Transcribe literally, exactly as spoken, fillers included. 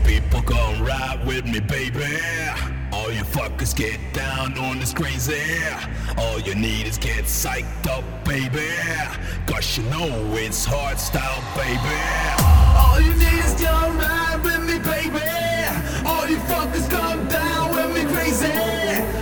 people gon' ride with me, baby. All you fuckers get down on this crazy. All you need is get psyched up, baby. Cause you know it's hardstyle, baby. All you need is come ride with me, baby. All you fuckers come down with me crazy.